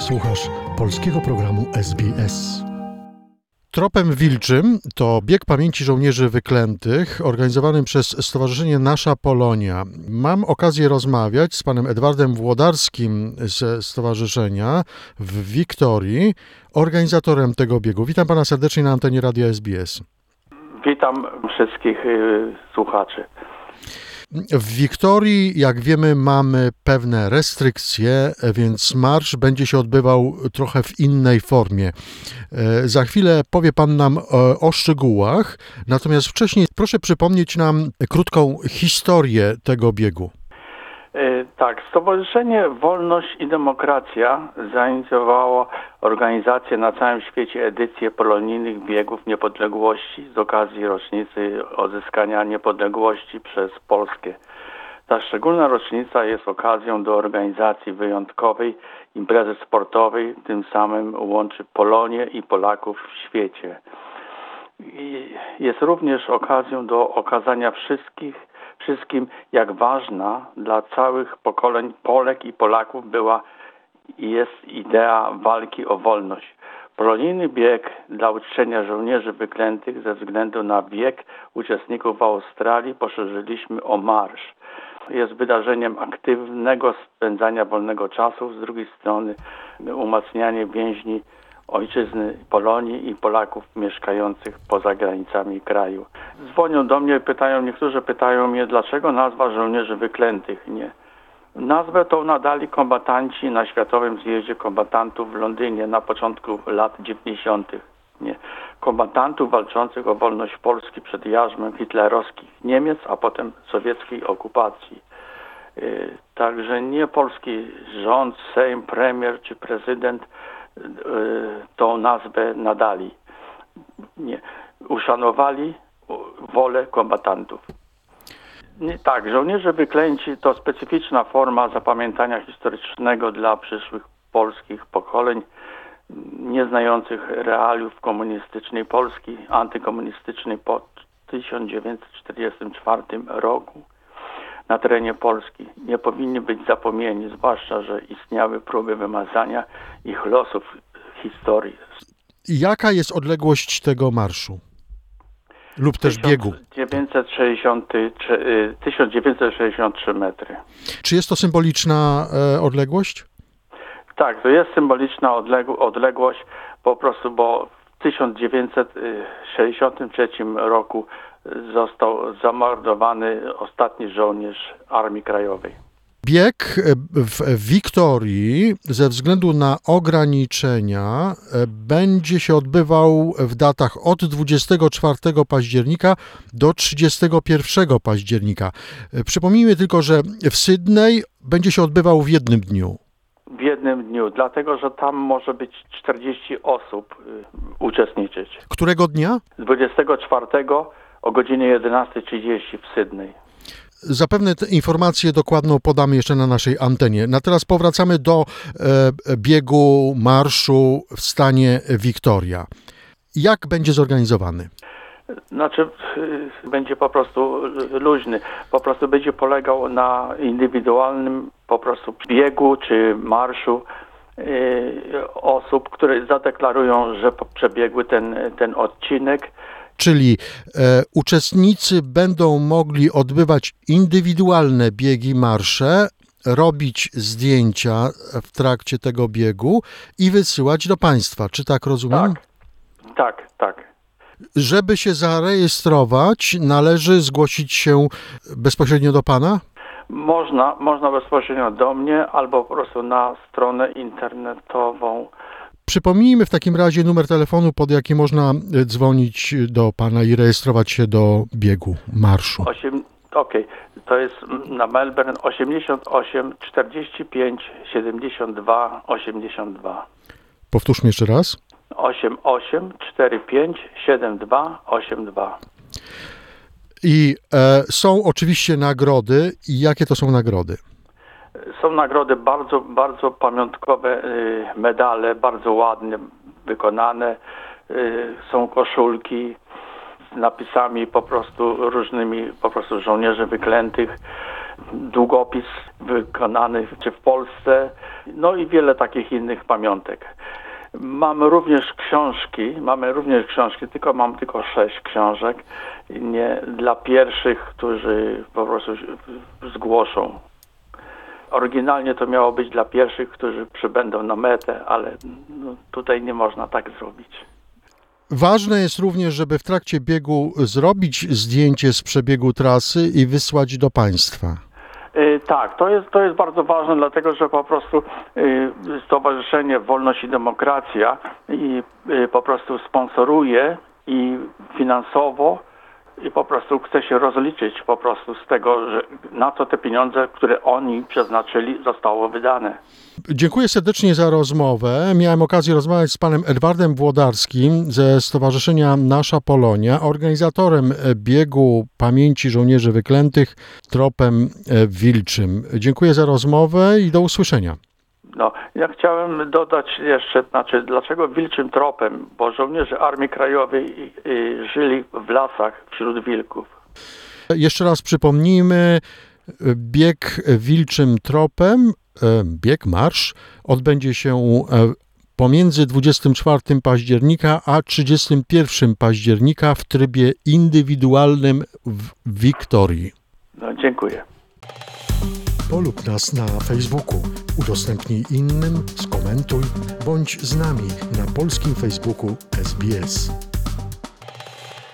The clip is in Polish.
Słuchasz polskiego programu SBS. Tropem Wilczym to bieg pamięci żołnierzy wyklętych organizowany przez Stowarzyszenie Nasza Polonia. Mam okazję rozmawiać z panem Edwardem Włodarskim ze stowarzyszenia w Wiktorii, organizatorem tego biegu. Witam pana serdecznie na antenie Radia SBS. Witam wszystkich słuchaczy. W Wiktorii, jak wiemy, mamy pewne restrykcje, więc marsz będzie się odbywał trochę w innej formie. Za chwilę powie pan nam o szczegółach, natomiast wcześniej proszę przypomnieć nam krótką historię tego biegu. Tak, Stowarzyszenie Wolność i Demokracja zainicjowało organizację na całym świecie edycję polonijnych biegów niepodległości z okazji rocznicy odzyskania niepodległości przez Polskę. Ta szczególna rocznica jest okazją do organizacji wyjątkowej imprezy sportowej, tym samym łączy Polonię i Polaków w świecie. I jest również okazją do okazania wszystkim, jak ważna dla całych pokoleń Polek i Polaków była i jest idea walki o wolność. Polonijny bieg dla uczczenia żołnierzy wyklętych ze względu na wiek uczestników w Australii poszerzyliśmy o marsz. Jest wydarzeniem aktywnego spędzania wolnego czasu, z drugiej strony umacnianie więźni ojczyzny Polonii i Polaków mieszkających poza granicami kraju. Dzwonią do mnie, niektórzy pytają mnie, dlaczego nazwa żołnierzy wyklętych, nie? Nazwę tą nadali kombatanci na Światowym Zjeździe Kombatantów w Londynie na początku lat 90. Nie? Kombatantów walczących o wolność Polski przed jarzmem hitlerowskich Niemiec, a potem sowieckiej okupacji. Także nie polski rząd, Sejm, premier czy prezydent tą nazwę nadali. Nie. Uszanowali wolę kombatantów. Tak, żołnierze wyklęci to specyficzna forma zapamiętania historycznego dla przyszłych polskich pokoleń nieznających realiów komunistycznej Polski, antykomunistycznej po 1944 roku na terenie Polski. Nie powinni być zapomnieni, zwłaszcza, że istniały próby wymazania ich losów w historii. Jaka jest odległość tego marszu? Lub też biegu? 1963 metry. Czy jest to symboliczna odległość? Tak, to jest symboliczna odległość, po prostu, bo w 1963 roku został zamordowany ostatni żołnierz Armii Krajowej. Bieg w Wiktorii ze względu na ograniczenia będzie się odbywał w datach od 24 października do 31 października. Przypomnijmy tylko, że w Sydney będzie się odbywał w jednym dniu. W jednym dniu, dlatego że tam może być 40 osób uczestniczyć. Którego dnia? 24 o godzinie 11:30 w Sydney. Zapewne tę informację dokładną podamy jeszcze na naszej antenie. No teraz powracamy do biegu, marszu w stanie Wiktoria. Jak będzie zorganizowany? Znaczy, będzie po prostu luźny. Po prostu będzie polegał na indywidualnym po prostu biegu czy marszu osób, które zadeklarują, że przebiegły ten odcinek. Czyli uczestnicy będą mogli odbywać indywidualne biegi, marsze, robić zdjęcia w trakcie tego biegu i wysyłać do państwa. Czy tak rozumiem? Tak. Żeby się zarejestrować, należy zgłosić się bezpośrednio do pana? Można bezpośrednio do mnie albo po prostu na stronę internetową. Przypomnijmy w takim razie numer telefonu, pod jaki można dzwonić do pana i rejestrować się do biegu, marszu. To jest na Melbourne 88 45 72 82. Powtórzmy jeszcze raz. 88 45 72 82. I są oczywiście nagrody. I jakie to są nagrody? Są nagrody bardzo, bardzo pamiątkowe, medale, bardzo ładnie wykonane. Są koszulki z napisami po prostu różnymi, po prostu żołnierzy wyklętych. długopis wykonany czy w Polsce, no i wiele takich innych pamiątek. Mamy również książki, mam tylko 6 książek, nie dla pierwszych, którzy po prostu zgłoszą. Oryginalnie to miało być dla pierwszych, którzy przybędą na metę, ale tutaj nie można tak zrobić. Ważne jest również, żeby w trakcie biegu zrobić zdjęcie z przebiegu trasy i wysłać do państwa. Tak, to jest bardzo ważne, dlatego że po prostu Stowarzyszenie Wolność i Demokracja po prostu sponsoruje i finansowo i po prostu chce się rozliczyć po prostu z tego, że na co te pieniądze, które oni przeznaczyli, zostało wydane. Dziękuję serdecznie za rozmowę. Miałem okazję rozmawiać z panem Edwardem Włodarskim ze Stowarzyszenia Nasza Polonia, organizatorem biegu pamięci żołnierzy wyklętych tropem wilczym. Dziękuję za rozmowę i do usłyszenia. Ja chciałem dodać jeszcze, dlaczego wilczym tropem, bo żołnierze Armii Krajowej żyli w lasach wśród wilków. Jeszcze raz przypomnijmy, bieg wilczym tropem, marsz, odbędzie się pomiędzy 24 października a 31 października w trybie indywidualnym w Wiktorii. Dziękuję. Polub nas na Facebooku, udostępnij innym, skomentuj, bądź z nami na polskim Facebooku SBS.